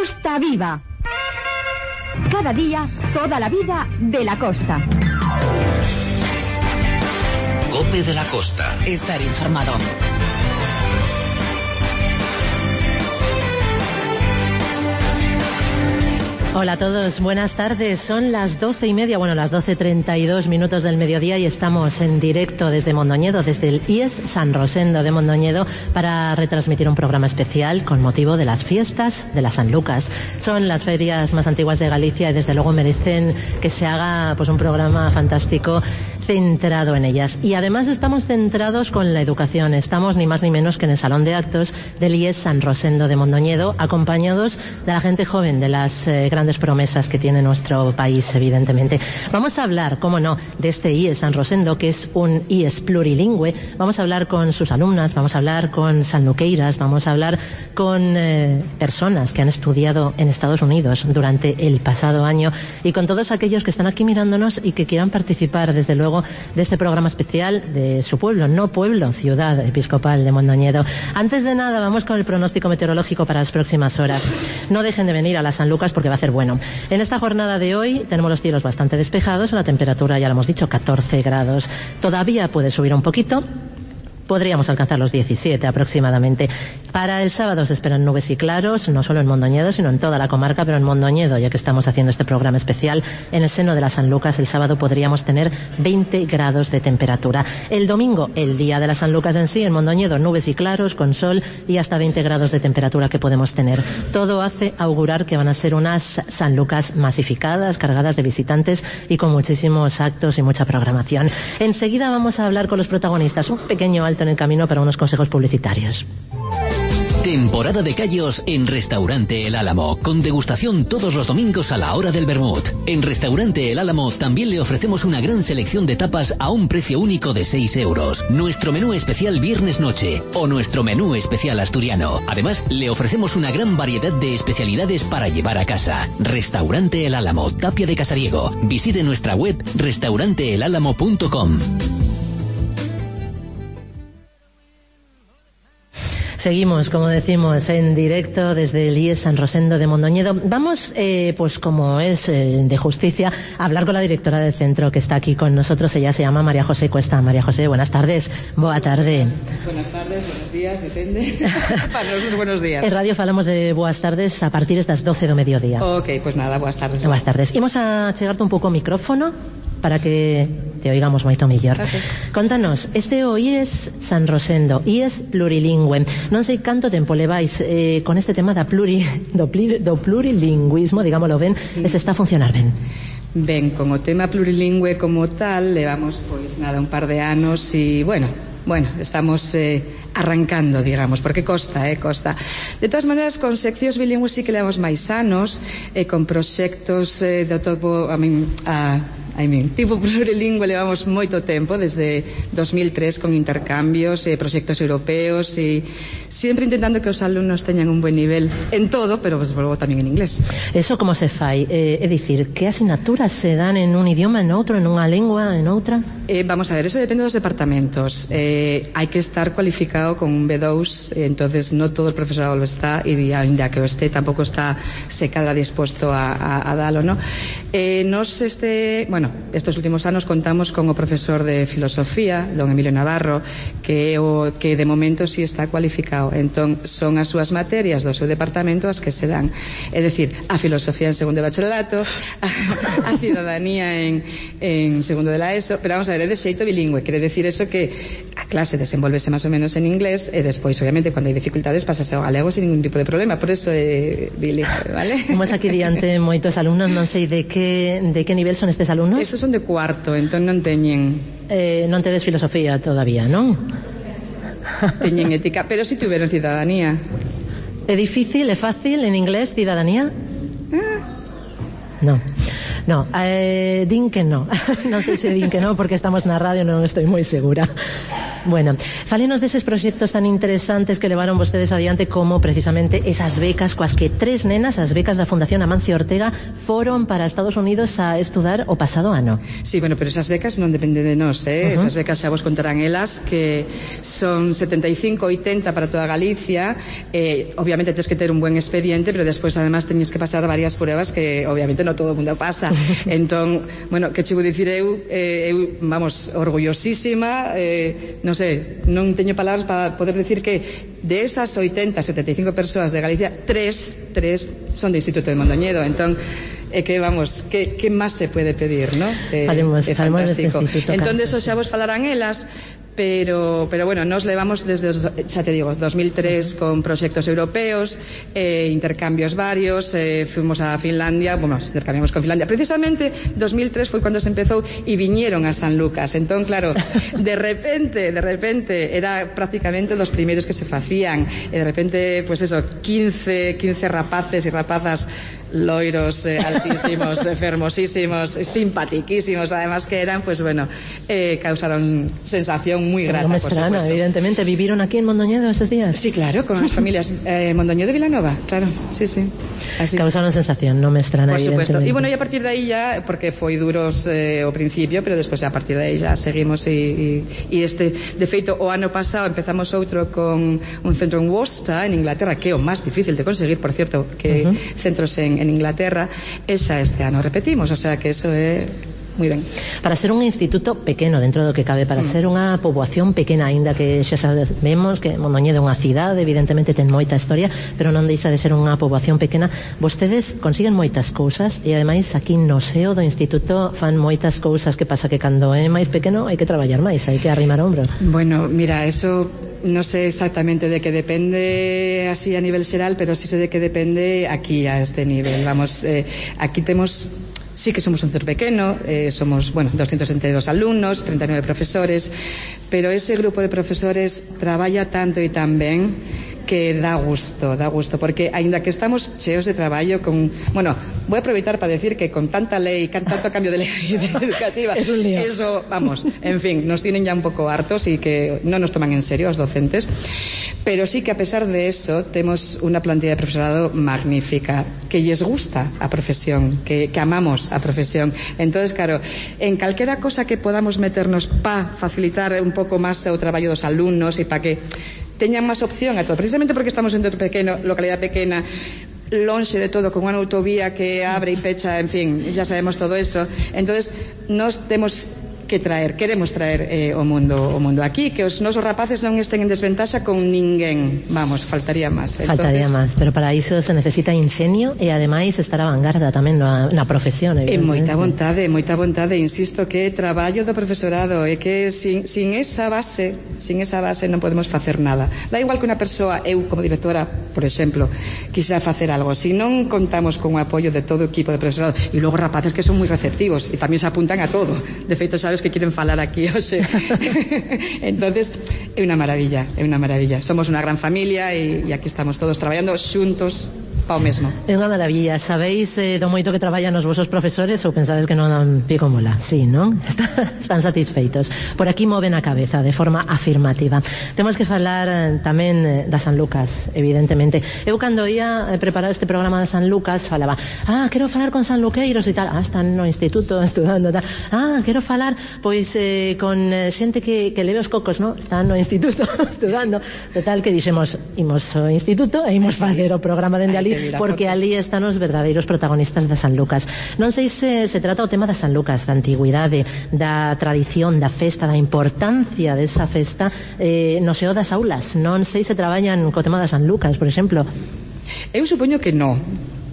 Costa Viva. Cada día, toda la vida de la costa. COPE de la Costa. Estar informado. Hola a todos, buenas tardes. Son las 12:30, bueno, las 12:32 del mediodía y estamos en directo desde Mondoñedo, desde el IES San Rosendo de Mondoñedo, para retransmitir un programa especial con motivo de las fiestas de la San Lucas. Son las ferias más antiguas de Galicia y desde luego merecen que se haga pues un programa fantástico centrado en ellas. Y además estamos centrados con la educación. Estamos ni más ni menos que en el Salón de Actos del IES San Rosendo de Mondoñedo, acompañados de la gente joven, de las grandes promesas que tiene nuestro país, evidentemente. Vamos a hablar, cómo no, de este IES San Rosendo, que es un IES plurilingüe. Vamos a hablar con sus alumnas, vamos a hablar con sanluqueiras, vamos a hablar con personas que han estudiado en Estados Unidos durante el pasado año y con todos aquellos que están aquí mirándonos y que quieran participar, desde luego, de este programa especial de su pueblo, no pueblo, ciudad episcopal de Mondoñedo. Antes de nada, vamos con el pronóstico meteorológico para las próximas horas. No dejen de venir a la San Lucas porque va a ser bueno. En esta jornada de hoy tenemos los cielos bastante despejados, la temperatura, ya lo hemos dicho, 14 grados. Todavía puede subir un poquito. Podríamos alcanzar los 17 aproximadamente. Para el sábado se esperan nubes y claros, no solo en Mondoñedo, sino en toda la comarca, pero en Mondoñedo, ya que estamos haciendo este programa especial, en el seno de la San Lucas, el sábado podríamos tener 20 grados de temperatura. El domingo, el día de la San Lucas en sí, en Mondoñedo, nubes y claros, con sol y hasta 20 grados de temperatura que podemos tener. Todo hace augurar que van a ser unas San Lucas masificadas, cargadas de visitantes y con muchísimos actos y mucha programación. Enseguida vamos a hablar con los protagonistas, un pequeño alto en el camino para unos consejos publicitarios. Temporada de callos en Restaurante El Álamo, con degustación todos los domingos a la hora del vermut. En Restaurante El Álamo también le ofrecemos una gran selección de tapas a un precio único de 6 euros. Nuestro menú especial viernes noche o nuestro menú especial asturiano. Además, le ofrecemos una gran variedad de especialidades para llevar a casa. Restaurante El Álamo, Tapia de Casariego. Visite nuestra web restauranteelálamo.com. Seguimos, como decimos, en directo desde el IES San Rosendo de Mondoñedo. Vamos, pues como es de justicia, a hablar con la directora del centro que está aquí con nosotros. Ella se llama María José Cuesta. María José, buenas tardes. Boa tarde. Buenas tardes, buenos días, depende. Para nosotros, buenos días. En radio falamos de boas tardes a partir das 12 do mediodía. Ok, pues nada, boas tardes. Boas tardes. Imos a chegarte un pouco o micrófono para que te oigamos moito mellor. Okay. Contanos, este o IES San Rosendo, IES plurilingüe. Non sei canto tempo levais con este tema do plurilingüismo, digámoslo ben, e se está a funcionar ben. Ben, con o tema plurilingüe como tal, levamos, pois nada, un par de anos e, bueno, estamos arrancando, digamos, porque costa. De todas maneras, con seccións bilingües sí que levamos máis anos, con proxectos do topo, tipo plurilingüe levamos moito tempo, desde 2003 con intercambios, proxectos europeos e sempre intentando que os alumnos teñan un buen nivel en todo, pero pues, luego tamén en inglés. Eso como se fai? É dicir, que asignaturas se dan en un idioma, en outro, en unha lengua, en outra? Vamos a ver, eso depende dos departamentos. Hai que estar cualificado con un B2, entonces no todo el profesorado lo está e ainda que o este tampouco está se cadra disposto a dalo, ¿no? Estos últimos anos contamos con o profesor de filosofía, don Emilio Navarro, que de momento sí está cualificado. Entón, son as súas materias do seu departamento as que se dan. É dicir, a filosofía en segundo de bacharelato, a ciudadanía en segundo de la ESO, pero vamos a ver, é de xeito bilingüe, quere decir eso que a clase desenvolvese máis ou menos en inglés e despois, obviamente, cando hai dificultades pasase ao galego sin ningún tipo de problema, por eso é bilingüe, vale? Como es aquí diante moitos alumnos, non sei de que nivel son estes alumnos? Estos son de cuarto, entón non teñen... non tedes filosofía todavía, non? Teñen ética, pero si tuveron ciudadanía. É difícil, é fácil en inglés, ciudadanía? No, din que no. Non sei se din que no porque estamos na radio, non estou moi segura. Bueno, fálenos deses proxectos tan interesantes que levaron vostedes adiante, como precisamente esas becas coas que 3 nenas, as becas da Fundación Amancio Ortega, foron para Estados Unidos a estudar o pasado ano. Sí, bueno, pero esas becas non dependen de nós, Esas becas xa vos contarán elas, que son 75-80 para toda Galicia. Obviamente tens que ter un buen expediente, pero despois además teñes que pasar varias pruebas que obviamente non todo o mundo pasa. Entón, bueno, que che vou dicir eu, vamos, orgullosísima, non sei, non teño palabras para poder decir que de esas 80-75 persoas de Galicia, 3 son do Instituto de Mondoñedo. Entón, que vamos, que máis se pode pedir, ¿no? Falemos fantástico. Entón, eso xa vos falarán elas. Pero bueno, nos levamos desde, xa te digo, 2003 con proxectos europeos, intercambios varios, fuimos a Finlandia, bueno, intercambiamos con Finlandia. Precisamente 2003 foi cando se empezou e viñeron a San Lucas. Entón, claro, de repente era prácticamente los primeiros que se facían, e de repente, pues eso, 15 rapaces e rapazas loiros, altísimos, fermosísimos, simpatiquísimos, además que eran, pues bueno, causaron sensación muy grata, no me extraña, por supuesto. Evidentemente. ¿Vivieron aquí en Mondoñedo esos días? Sí, claro, con las familias Mondoñedo y Vilanova, claro, sí. Así. Causaron sensación, no me extraña, por supuesto. evidentemente. Y bueno, y a partir de aí ya, porque foi duros ao principio, pero despois a partir de aí ya seguimos e de feito, o ano pasado empezamos outro con un centro en Worcester, en Inglaterra, que é o máis difícil de conseguir, por cierto, que centros en Inglaterra, e xa este ano repetimos, o sea que eso é moi ben. Para ser un instituto pequeno, dentro do que cabe, para ser unha poboación pequena, aínda que xa sabemos que Mondoñedo é unha cidade, evidentemente ten moita historia, pero non deixa de ser unha poboación pequena. Vostedes consiguen moitas cousas e ademais aquí no SEO do instituto fan moitas cousas. Que pasa? Que cando é máis pequeno hai que traballar máis, hai que arrimar ombro. Bueno, mira, eso no sé exactamente de que depende así a nivel xeral, pero sí sé de que depende aquí a este nivel. Vamos, aquí temos, sí que somos un centro pequeno, somos, bueno, 262 alumnos, 39 profesores, pero ese grupo de profesores traballa tanto e tan ben que dá gusto, porque aínda que estamos cheos de traballo con, bueno, voy a aproveitar para decir que con tanta lei, con tanto cambio de lei educativa, es un lío. Eso, vamos, en fin, nos tienen ya un poco hartos y que no nos toman en serio os docentes, pero sí que a pesar de eso temos unha plantilla de profesorado magnífica, que lles gusta a profesión, que amamos a profesión. Entonces, claro, en calquera cosa que podamos meternos para facilitar un pouco máis o traballo dos alumnos e para que teñan máis opción a todo, precisamente porque estamos en outro pequeno, localidade pequena, lonxe de todo, con unha autovía que abre e pecha, en fin, ya sabemos todo eso. Entonces, nos temos que queremos traer o mundo aquí, que os nosos rapaces non estén en desventaxa con ninguén. Vamos, faltaría máis. Faltaría máis, pero para iso se necesita ingenio e ademais estar a vanguarda tamén na profesión. E moita vontade, insisto que traballo do profesorado é que sin esa base non podemos facer nada. Da igual que unha persoa, eu como directora, por exemplo, quixera facer algo, se non contamos con o apoio de todo o equipo de profesorado, e logo rapaces que son moi receptivos e tamén se apuntan a todo. De feito, sabes que quieren falar aquí, o sea. Entonces, é unha maravilla. Somos unha gran familia e aquí estamos todos traballando xuntos pa o mesmo. É unha maravilla. Sabéis do moito que traballan os vosos profesores ou pensades que non dan pico mola? Sí, non? Están satisfeitos. Por aquí moven a cabeza de forma afirmativa. Temos que falar tamén da San Lucas, evidentemente. Eu cando ia preparar este programa de San Lucas falaba, quero falar con sanluqueiros e tal. Están no instituto estudando tal. Quero falar pois con xente que leve os cocos, non? Están no instituto estudando. Total, que dixemos, imos ao instituto e imos facer o programa dende ali, porque ali están os verdadeiros protagonistas da San Lucas. Non sei se trata o tema da San Lucas, da antigüidade, da tradición, da festa, da importancia desa festa no seo das aulas. Non sei se traballan co tema da San Lucas, por exemplo. Eu supoño que non.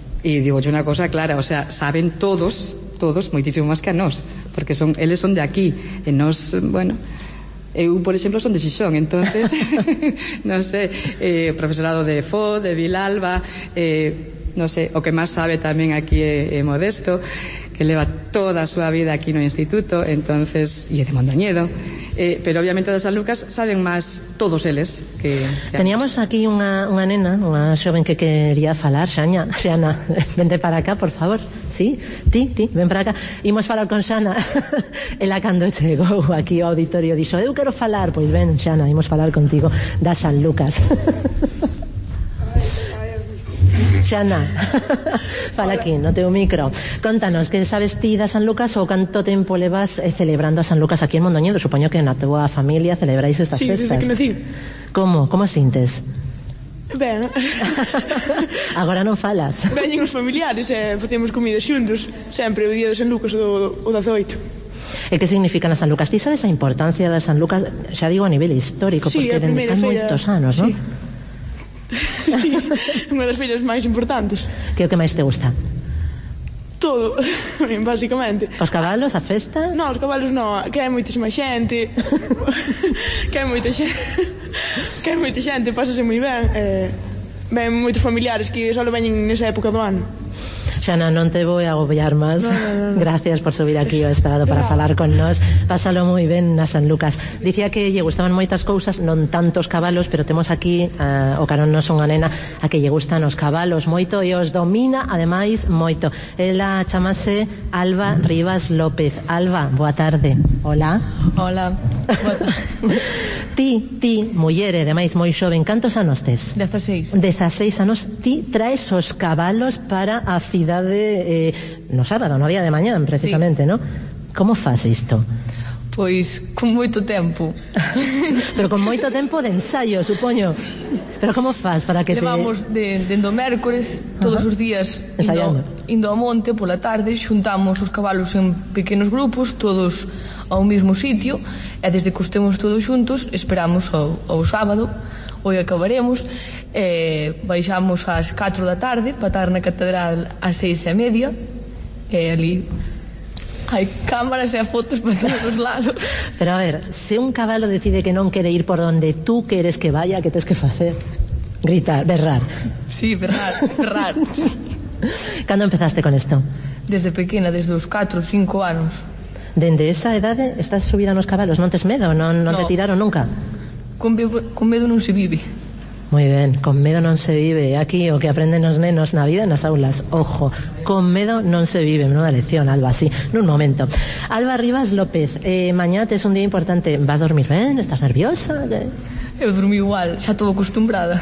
E digo yo unha cosa clara, o sea, saben todos moitísimo máis que a nós, porque eles son de aquí, e nós, bueno, eu, por exemplo, son de Xixón, entonces non sei, profesorado de FO, de Vilalba, non sei, o que máis sabe tamén aquí é Modesto, que leva toda a súa vida aquí no instituto, entonces, e de Mondoñedo, pero obviamente das San Lucas saben máis todos eles que Teníamos aquí unha nena, unha xoven que quería falar. Xana, vente para acá, por favor. Sí, ti, ven para acá. Imos falar con Xana. Ela cando chegou aquí ao auditorio dixo, eu quero falar. Pois ven, Xana, imos falar contigo das San Lucas. Xana, fala aquí no teu micro. Contanos, que sabes ti da San Lucas ou canto tempo levas celebrando a San Lucas aquí en Mondoñedo? Supoño que na tua familia celebráis estas festas. Sí, desde que nací. Como sintes? Ben. Agora non falas. Veñen os familiares e facemos comida xuntos. Sempre o día de San Lucas o 18. E que significan as San Lucas? Ti sabes a importancia das San Lucas? Xa digo a nivel histórico, sí, porque dende fai moitos anos, non? Sí, unha das feiras máis importantes. Que é o que máis te gusta? Todo, basicamente. Os cabalos, a festa? Non, os cabalos non, que hai moitísima xente. Que hai moita xente, pásase moi ben. Ven moitos familiares que só veñen nesa época do ano. Xana, non te vou agobiar máis. No. Gracias por subir aquí ao estrado para falar con nós. Pásalo moi ben na San Lucas. Dicía que lle gustaban moitas cousas, non tantos cabalos, pero temos aquí o carón nos unha nena a que lle gustan os cabalos moito e os domina, ademais, moito. Ela chamase Alba Rivas López. Alba, boa tarde. Hola. Hola. Ti, muller, ademais moi xoven, cantos anos tes? 16. 16 anos. Ti traes os cabalos para a cidade no sábado, no día de mañán, precisamente, sí. ¿no? Como faz isto? Pois con moito tempo. Pero con moito tempo de ensayo, supoño. Pero como faz para que Levamos dende o mércores, todos os días indo ao monte pola tarde, xuntamos os cabalos en pequenos grupos, todos ao mesmo sitio, e desde que os temos todos xuntos esperamos ao sábado. Hoy acabaremos, baixamos ás 4 da tarde para estar na catedral ás 6:30, e ali hai cámaras e fotos para todos os lados. Pero a ver, se un cabalo decide que non quere ir por donde tú queres que vaya, que tens que facer? Gritar, berrar. Sí, berrar. Cando empezaste con isto? Desde pequena, desde os 4 ou 5 anos. Dende esa edade estás subida nos cabalos, non tes medo? Non te tiraron nunca? Con medo non se vive. Moi ben, con medo non se vive. Aquí o que aprenden os nenos na vida nas aulas. Ojo, con medo non se vive. Menuda lección, Alba, así, nun momento. Alba Rivas López, mañá tes un día importante. Vas dormir ben? Estás nerviosa? Eu dormí igual, xa estou acostumbrada.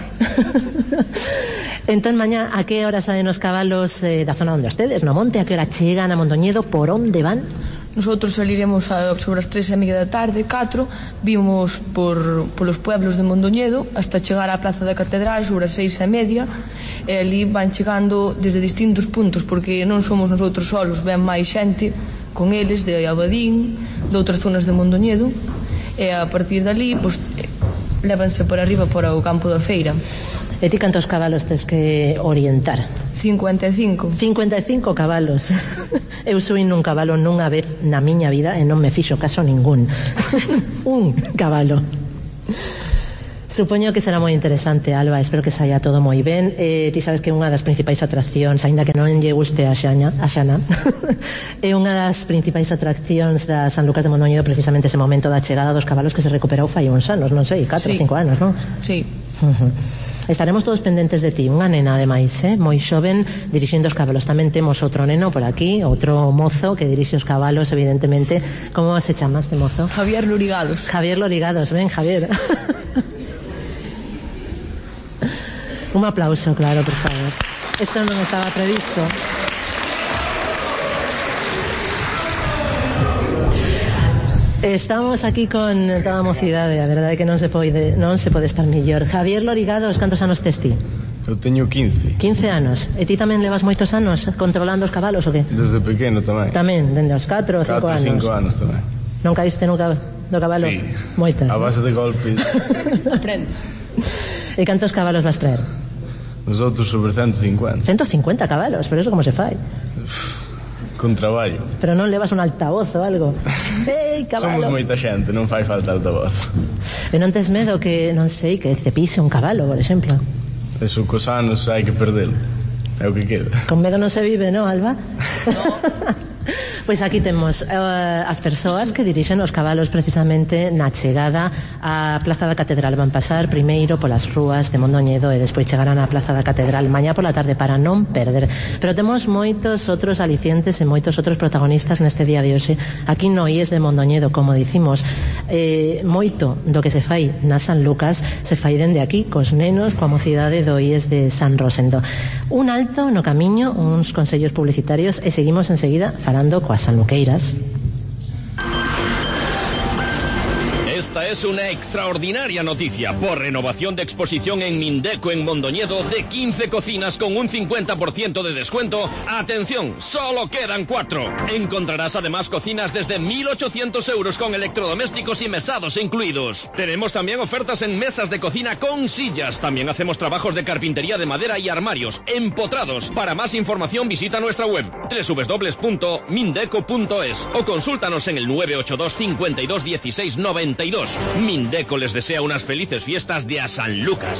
Entón, mañá, a que hora saen os cabalos da zona onde estedes, no monte? A que hora chegan a Mondoñedo? Por onde van? Nosotros saliremos sobre as 3:30 da tarde, 4, vimos polos pueblos de Mondoñedo hasta chegar á Plaza da Catedral sobre as 6:30, e ali van chegando desde distintos puntos, porque non somos nosotros solos, ven máis xente con eles de Abadín, de outras zonas de Mondoñedo, e a partir dali pues, lévanse por arriba para o campo da feira. E ti cantos cabalos tes que orientar? 55. 55 cabalos. Eu subín nun cabalo nunha vez na miña vida e non me fixo caso ningún. Un cabalo. Supoño que será moi interesante, Alba. Espero que saia todo moi ben. Ti sabes que unha das principais atraccións, aínda que non lle guste a Xana é unha das principais atraccións da San Lucas de Mondoñedo, precisamente ese momento da chegada dos cabalos que se recuperou fai uns anos, non sei, 4 ou 5 anos, non? Sí. Estaremos todos pendentes de ti. Unha nena, ademais, moi xoven, dirixindo os cabalos. Tamén temos outro neno por aquí, outro mozo que dirixe os cabalos, evidentemente. Como se chama este mozo? Javier Lorigados. Javier Lorigados, ven, Javier. Un aplauso, claro, por favor. Esto non estaba previsto. Estamos aquí con toda a mocidade, a verdade é que non se pode estar mellor. Javier Lorigados, cantos anos tes ti? Eu teño 15. 15 anos. E ti tamén levas moitos anos controlando os cabalos ou que? Desde pequeno tamén. Tamén, dende os 4 ou 5 anos. 4 5 anos tamén. Non caíste nunca do cabalo? Sí. Moitas. A base de golpes. Aprendes. E cantos cabalos vas traer? Nosotros sobre 150. 150 cabalos, pero eso como se fai? Con traballo. Pero non levas un altavoz ou algo? Ei, cabalo. Somos moita xente, non fai falta altavoz. E non tes medo que, non sei, que te pise un cabalo, por exemplo? Eso cos anos hai que perdelo. É o que queda. Con medo non se vive, non, Alba? No. Pois aquí temos as persoas que dirixen os cabalos precisamente na chegada á Plaza da Catedral. Van pasar primeiro polas rúas de Mondoñedo e despois chegarán á Plaza da Catedral mañá pola tarde para non perder. Pero temos moitos outros alicientes e moitos outros protagonistas neste día de hoxe aquí no IES de Mondoñedo, como dicimos. Moito do que se fai na San Lucas se fai dende aquí cos nenos, coa mocidade do IES de San Rosendo. Un alto no camiño, uns consellos publicitarios e seguimos enseguida falando coas sanluqueiras. Esta es una extraordinaria noticia. Por renovación de exposición en Mindeco en Mondoñedo de 15 cocinas con un 50% de descuento. ¡Atención! ¡Solo quedan 4! Encontrarás además cocinas desde 1.800 euros con electrodomésticos y mesados incluidos. Tenemos también ofertas en mesas de cocina con sillas. También hacemos trabajos de carpintería de madera y armarios, empotrados. Para más información visita nuestra web www.mindeco.es o consúltanos en el 982 52 16 92. Mindeco les desea unas felices fiestas de a San Lucas.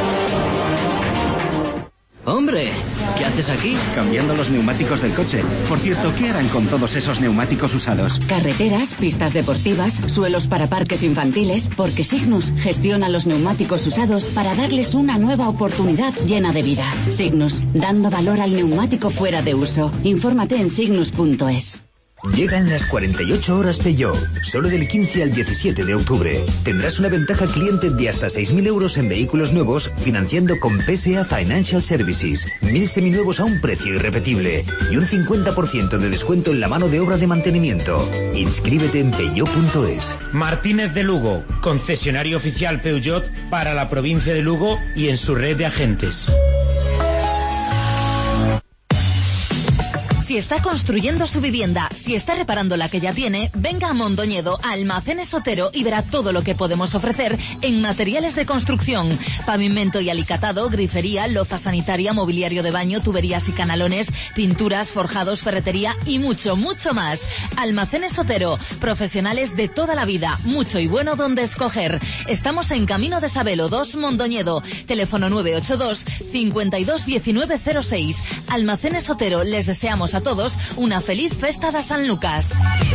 Hombre, ¿qué haces aquí? Cambiando los neumáticos del coche. Por cierto, ¿qué harán con todos esos neumáticos usados? Carreteras, pistas deportivas, suelos para parques infantiles, porque Signus gestiona los neumáticos usados para darles una nueva oportunidad llena de vida. Signus, dando valor al neumático fuera de uso. Infórmate en signus.es. Llegan las 48 horas Peugeot, solo del 15 al 17 de octubre. Tendrás una ventaja cliente de hasta 6.000 euros en vehículos nuevos, financiando con PSA Financial Services, 1.000 seminuevos a un precio irrepetible y un 50% de descuento en la mano de obra de mantenimiento. Inscríbete en peugeot.es. Martínez de Lugo, concesionario oficial Peugeot para la provincia de Lugo y en su red de agentes. Si está construyendo su vivienda, si está reparando la que ya tiene, venga a Mondoñedo, a Almacenes Otero y verá todo lo que podemos ofrecer en materiales de construcción. Pavimento y alicatado, grifería, loza sanitaria, mobiliario de baño, tuberías y canalones, pinturas, forjados, ferretería y mucho, mucho más. Almacenes Otero, profesionales de toda la vida, mucho y bueno donde escoger. Estamos en Camino de Sabelo 2, Mondoñedo. Teléfono 982 52 19 06. Almacenes Otero, les deseamos a todos una feliz festa de San Lucas.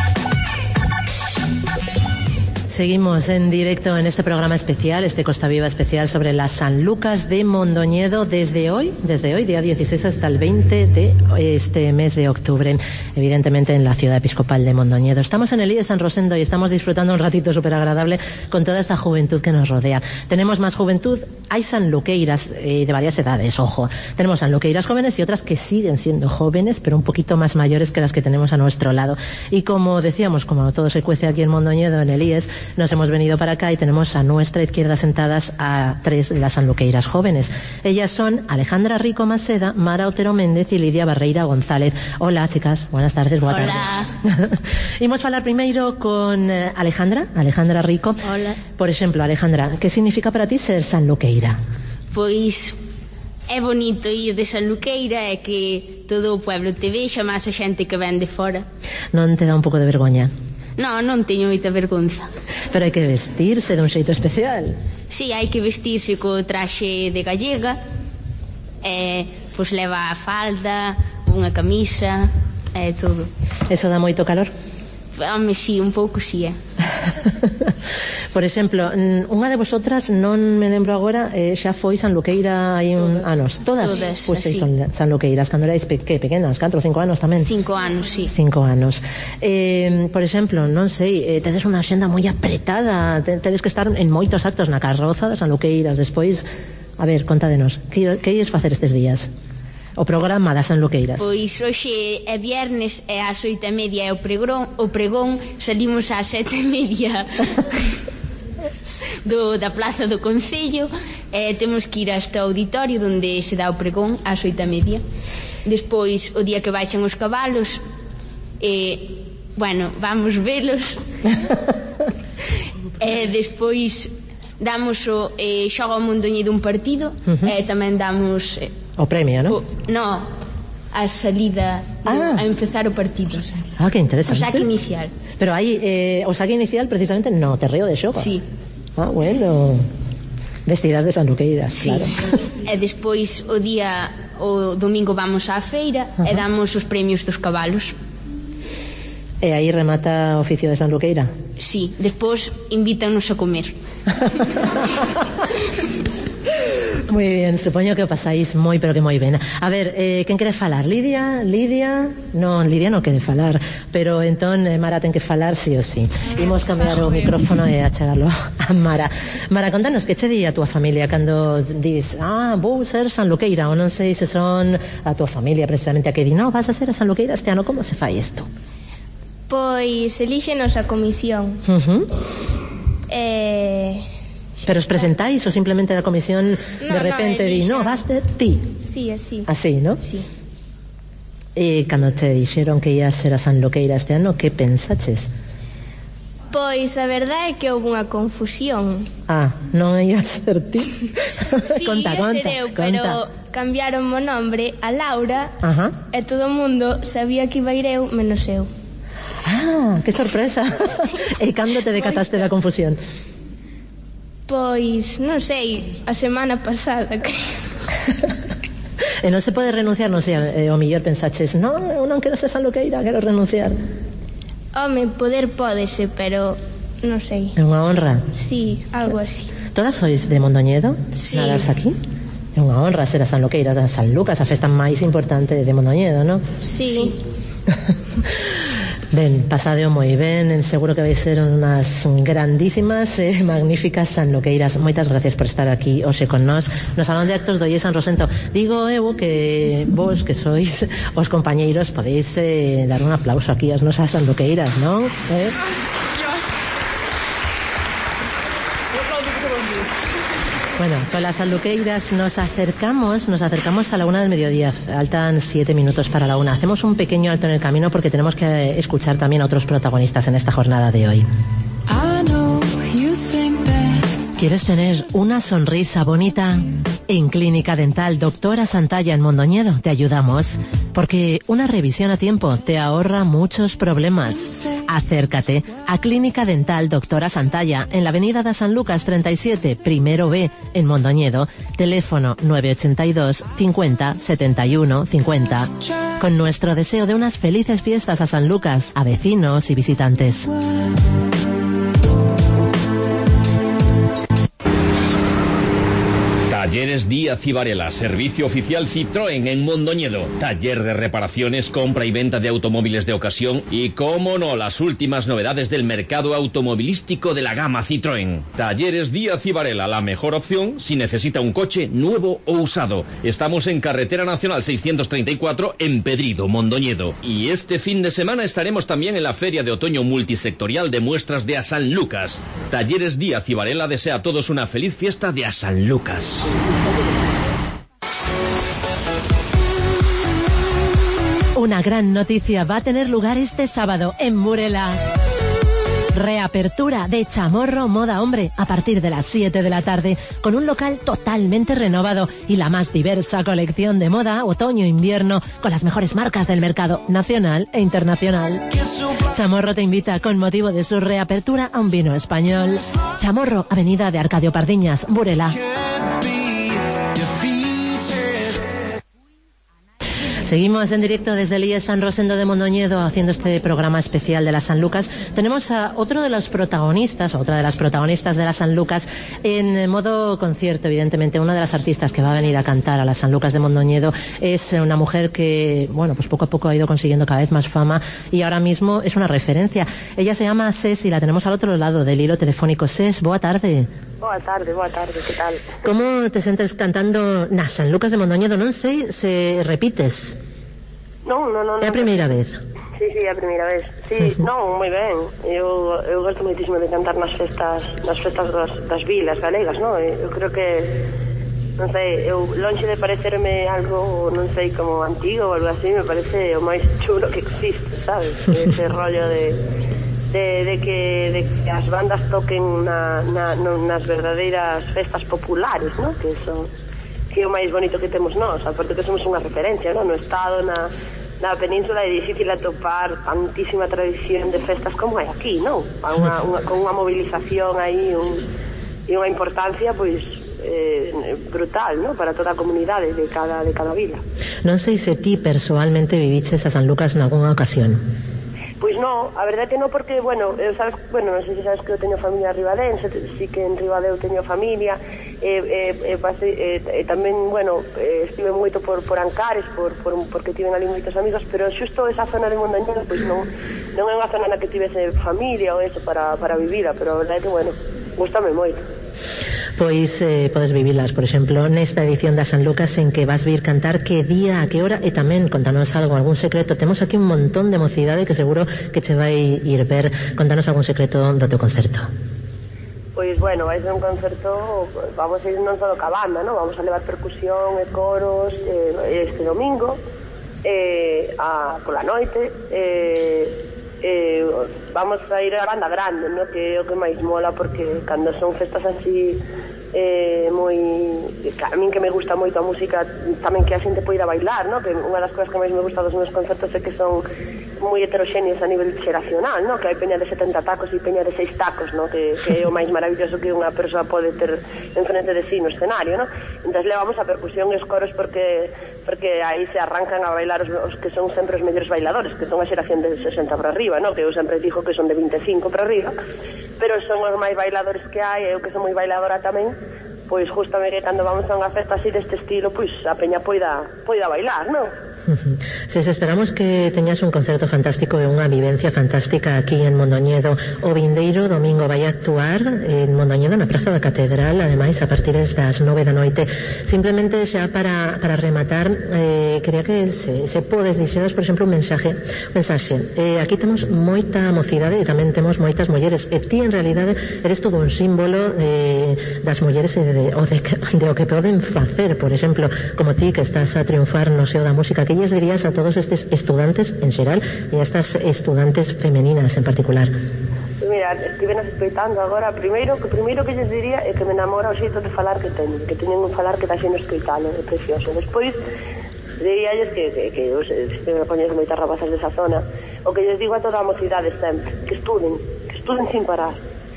Seguimos en directo en este programa especial, este Costa Viva especial sobre la San Lucas de Mondoñedo desde hoy, día 16 hasta el 20 de este mes de octubre, evidentemente en la ciudad episcopal de Mondoñedo. Estamos en el IES San Rosendo y estamos disfrutando un ratito súper agradable con toda esta juventud que nos rodea. Tenemos más juventud, hay sanluqueiras de varias edades, ojo. Tenemos sanluqueiras jóvenes y otras que siguen siendo jóvenes, pero un poquito más mayores que las que tenemos a nuestro lado. Y como decíamos, como todo se cuece aquí en Mondoñedo, en el IES, nos hemos venido para acá y tenemos a nuestra izquierda sentadas a 3 de las sanluqueiras jóvenes. Ellas son Alejandra Rico Maseda, Mara Otero Méndez y Lidia Barreira González. Hola, chicas. Buenas tardes. Hola. Imos falar primeiro con Alejandra Rico. Hola. Por exemplo, Alejandra, que significa para ti ser sanluqueira? Pois é bonito ir de sanluqueira e que todo o pueblo te vexa, máis a xente que ven de fora. Non te dá un pouco de vergoña? Non teño moita vergonza. Pero hai que vestirse de un xeito especial. Si, hai que vestirse co traxe de gallega, pois leva a falda, unha camisa, todo. Eso dá moito calor? Home, si, un pouco si, Por exemplo, unha de vosotras, non me lembro agora, xa foi sanluqueira hai anos. Todas? Pois sí, son sanluqueiras. Cando erais pequenas, 4 ou 5 anos tamén? 5 anos, sí. 5 anos. Por exemplo, non sei, tedes unha xenda moi apretada, tedes que estar en moitos actos na carroza das sanluqueiras. Despois, a ver, contádenos, que ides facer estes días? O programa das sanluqueiras. Pois hoxe é viernes e ás 8:30 é o pregón, salimos ás 7:30 da plaza do Concello e temos que ir hasta o auditorio onde se dá o pregón ás 8:30. Despois o día que baixan os cabalos vamos velos e despois damos xoga o Mondoñedo un partido e tamén damos o premio, non? No, a salida a empezar o partido. Que interesante. O saque inicial. Pero aí, o saque inicial precisamente no terreo de xoga. Sí. Bueno, vestidas de sanluqueiras, sí. Claro. E despois o domingo vamos á feira e damos os premios dos cabalos. E aí remata o oficio de Sanluqueira? Sí, despois invítanos a comer. Moi bien, supoño que o pasáis moi, pero que moi ben. A ver, quen quere falar? Lidia? Non, Lidia non quere falar, pero entón Mara ten que falar sí ou sí. Imos cambiar o micrófono e achegalo a Mara. Mara, contanos que che di a túa familia cando dis, vou ser Sanluqueira, ou non sei se son a túa familia precisamente a que di, non, vas a ser a Sanluqueira este ano, como se fai isto? Pois elíxenos a comisión. Pero os presentáis ou simplemente a comisión de repente di, no, vas de ti? Sí, así. Así, ¿no? Sí. E cando te dixeron que ias ser a Sanluqueira este ano, que pensaches? Pois a verdade é que houve unha confusión. Non ia ser ti? Sí, conta. Pero cambiaron o nombre a Laura. E todo o mundo sabía que iba a ir eu, menos eu. Que sorpresa. E cando te decataste da confusión? Pois, non sei, a semana pasada. E non se pode renunciar, non sei, o mellor pensaches, non, eu non quero ser Sanluqueira, quero renunciar. Home, poder pódese, pero non sei. É unha honra? Sí, algo así. Todas sois de Mondoñedo? Sí. Nadas aquí? É unha honra ser a Sanluqueira, a San Lucas, a festa máis importante de Mondoñedo, non? Sí. Ben, pasadeo moi ben, seguro que vai ser unhas grandísimas e magníficas sanluqueiras. Moitas gracias por estar aquí hoxe con nós no Salón de Actos do IES San Rosendo. Digo eu que vos, que sois os compañeiros, podéis dar un aplauso aquí ás nosas sanluqueiras, non? Bueno, con las sanluqueiras nos acercamos a la 1 del mediodía. Faltan 7 minutos para la 1. Hacemos un pequeño alto en el camino porque tenemos que escuchar también a otros protagonistas en esta jornada de hoy. ¿Quieres tener una sonrisa bonita? En Clínica Dental Doctora Santalla en Mondoñedo te ayudamos, porque una revisión a tiempo te ahorra muchos problemas. Acércate a Clínica Dental Doctora Santalla en la avenida de San Lucas 37, primero B, en Mondoñedo, teléfono 982 50 71 50, con nuestro deseo de unas felices fiestas a San Lucas, a vecinos y visitantes. Talleres Díaz y Varela, servicio oficial Citroën en Mondoñedo. Taller de reparaciones, compra y venta de automóviles de ocasión y, cómo no, las últimas novedades del mercado automovilístico de la gama Citroën. Talleres Díaz y Varela, la mejor opción si necesita un coche nuevo o usado. Estamos en Carretera Nacional 634 en Pedrido, Mondoñedo. Y este fin de semana estaremos también en la Feria de Otoño Multisectorial de Muestras de A San Lucas. Talleres Díaz y Varela desea a todos una feliz fiesta de A San Lucas. Una gran noticia va a tener lugar este sábado en Burela. Reapertura de Chamorro Moda Hombre a partir de las 7 de la tarde, con un local totalmente renovado y la más diversa colección de moda otoño-invierno con las mejores marcas del mercado nacional e internacional. Chamorro te invita con motivo de su reapertura a un vino español. Chamorro, avenida de Arcadio Pardiñas, Burela. Seguimos en directo desde el IES San Rosendo de Mondoñedo haciendo este programa especial de la San Lucas. Tenemos a otro de los protagonistas, otra de las protagonistas de la San Lucas en modo concierto, evidentemente. Una de las artistas que va a venir a cantar a la San Lucas de Mondoñedo es una mujer que, bueno, pues poco a poco ha ido consiguiendo cada vez más fama y ahora mismo es una referencia. Ella se llama Ses y la tenemos al otro lado del hilo telefónico. Ses, boa tarde. Boa tarde, que tal? Como te sentes cantando na San Lucas de Mondoñedo? Non sei se repites. Non. É a primeira vez? Sí, a primeira vez. Sí, non, moi ben. Eu gosto moitísimo de cantar nas festas das vilas galegas, non? Eu creo que, non sei, eu lonxe de parecerme algo, non sei, como antigo ou algo así, me parece o máis chulo que existe, sabes? Ese rollo de que as bandas toquen nas verdadeiras festas populares, ¿no? Que é o máis bonito que temos nós, aparte que somos unha referencia, ¿no? No estado, na península é difícil atopar tantísima tradición de festas como hai aquí, ¿no? Con unha movilización aí e unha importancia, pois, brutal, ¿no? Para toda a comunidade de cada vila. Non sei se ti persoalmente viviches a San Lucas en algunha ocasión. Pois non, a verdade que non, porque, bueno, sabes, bueno, non sei se sabes que eu teño familia ribadense, sí que en Ribadeo teño familia, tamén, bueno, estive moito por Ancares, porque tiven ali moitos amigos, pero xusto esa zona de Mondoñedo, pois non é unha zona na que tivese familia ou eso para vivila, pero a verdade que, bueno, gustame moito. Pois podes vivilas, por exemplo, nesta edición da San Lucas en que vas vir cantar que día, a que hora, e tamén contanos algún secreto. Temos aquí un montón de mocidade que seguro que che vai ir ver. Contanos algún secreto do teu concerto. Pois, bueno, vai ser un concerto, vamos a ir non só ca banda, non? Vamos a levar percusión e coros este domingo pola noite, vamos a ir a banda grande, ¿no? Que é o que máis mola, porque cando son festas así moi, a min que me gusta moito a música, tamén que a xente poida bailar, ¿no? Que unha das cousas que máis me gusta dos meus concertos é que son moi heteroxéneos a nivel xeracional, ¿no? Que hai peña de 70 tacos e peña de 6 tacos, ¿no? Que é o máis maravilloso que unha persoa pode ter en frente de sí no escenario, ¿no? Entón levamos a percusión e os coros porque aí se arrancan a bailar os que son sempre os mellores bailadores, que son a xeración de 60 para arriba, ¿no? Que eu sempre digo que son de 25 para arriba, pero son os máis bailadores que hai, eu que son moi bailadora tamén, pois justamente cando vamos a unha festa así deste estilo, pois a peña poida bailar, non? Ses, esperamos que teñas un concerto fantástico e unha vivencia fantástica aquí en Mondoñedo. O vindeiro domingo vai actuar en Mondoñedo na Praza da Catedral, ademais a partir das 9 da noite. Simplemente xa para rematar, quería que se podes dixeros, por exemplo, un mensaxe. Aquí temos moita mocidade e tamén temos moitas mulleres, e ti en realidade eres todo un símbolo das mulleres e de o que poden facer, por exemplo, como ti que estás a triunfar no seo da música. Que lles dirías a todos estes estudantes en xeral e a estas estudantes femeninas en particular? Mira, estivenas escoitando agora, primeiro que lles diría é que me enamora o xeito de falar que teñen un falar que está xeno escoitalo, é precioso. Despois diríalles que eu me coñezo moitas rapazas desa zona, o que lles digo a toda a mocidade sempre, que estuden sin parar,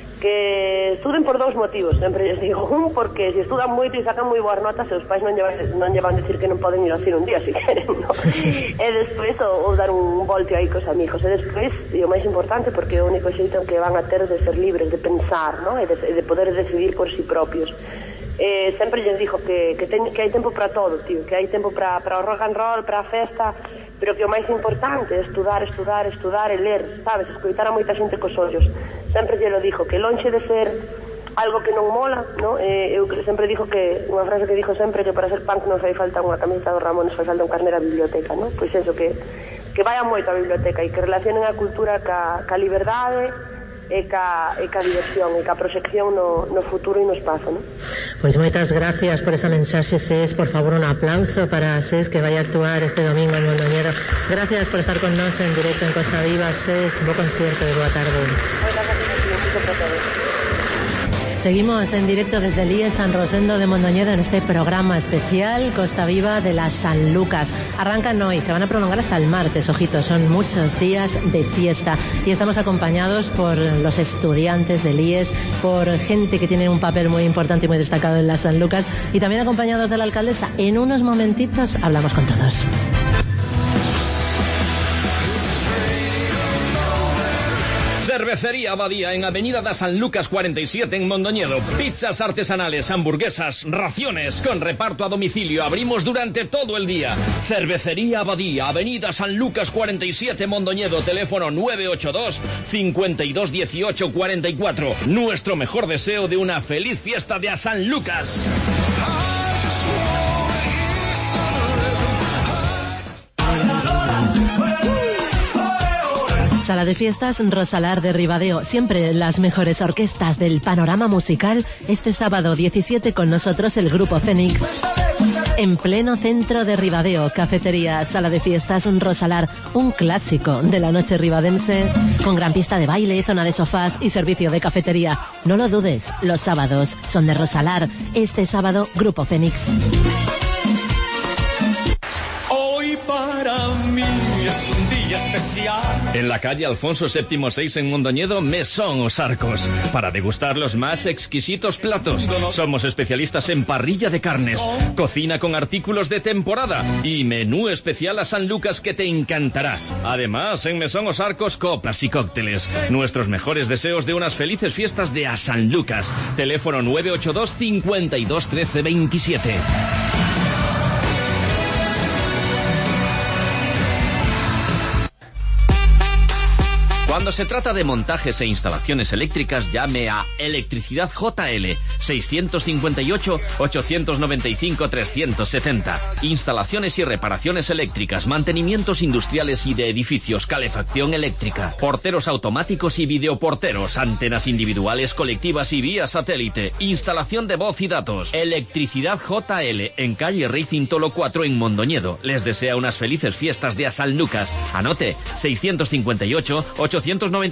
que estuden por dous motivos, sempre lles digo. Un, porque se estudan moito e sacan moi boas notas, seus pais non lle van decir que non poden ir ao cine un día se queren, no? E despois ou dar un volteo aí cos amigos, e despois, e o máis importante, porque é o único xeito que van a ter de ser libres, de pensar, no? E de poder decidir por si propios. Sempre lles digo que hai tempo para todo, tío, que hai tempo para o rock and roll, para a festa, pero que o máis importante é estudar e ler, sabes, escoitar a moita xente cos ollos. Sempre lle lo dixo, que lonxe de ser algo que non mola, no? Eu sempre dixo que, unha frase que dixo sempre, que para ser punk non fai falta unha camiseta do Ramones, fai falta un carné á biblioteca, no? Pois eso, que vayan moito á biblioteca e que relacionen a cultura ca liberdade e ca diversión e ca proxección no futuro e no espazo, no? Pois moitas gracias por esa mensaxe, Ses. Por favor, un aplauso para Ses, que vai a actuar este domingo en Mondoñedo. Gracias por estar con nós en directo en Costa Viva, Ses. Bo concierto e boa tarde. Moitas gracias a ti, un piso para todos. Seguimos en directo desde el IES San Rosendo de Mondoñedo en este programa especial Costa Viva de las San Lucas. Arrancan hoy, se van a prolongar hasta el martes, ojito, son muchos días de fiesta y estamos acompañados por los estudiantes del IES, por gente que tiene un papel muy importante y muy destacado en las San Lucas y también acompañados de la alcaldesa. En unos momentitos hablamos con todos. Cervecería Abadía en Avenida da San Lucas 47 en Mondoñedo. Pizzas artesanales, hamburguesas, raciones con reparto a domicilio. Abrimos durante todo el día. Cervecería Abadía, Avenida San Lucas 47 Mondoñedo. Teléfono 982 52 18 44. Nuestro mejor deseo de una feliz fiesta de a San Lucas. Sala de fiestas Rosalar de Ribadeo, siempre las mejores orquestas del panorama musical. Este sábado 17 con nosotros el Grupo Fénix. En pleno centro de Ribadeo, cafetería, sala de fiestas Rosalar, un clásico de la noche ribadense, con gran pista de baile, zona de sofás y servicio de cafetería. No lo dudes, los sábados son de Rosalar. Este sábado, Grupo Fénix. Hoy para mí es un día especial. En la calle Alfonso VII 6 en Mondoñedo, Mesón Os Arcos. Para degustar los más exquisitos platos. Somos especialistas en parrilla de carnes, cocina con artículos de temporada y menú especial a San Lucas que te encantará. Además, en Mesón Os Arcos, coplas y cócteles. Nuestros mejores deseos de unas felices fiestas de a San Lucas. Teléfono 982 52 13 27. Cuando se trata de montajes e instalaciones eléctricas, llame a Electricidad JL 658-895-370. Instalaciones y reparaciones eléctricas, mantenimientos industriales y de edificios, calefacción eléctrica, porteros automáticos y videoporteros, antenas individuales, colectivas y vía satélite, instalación de voz y datos. Electricidad JL en calle Rey Cintolo 4 en Mondoñedo. Les desea unas felices fiestas de a San Lucas. Anote 658-895-370.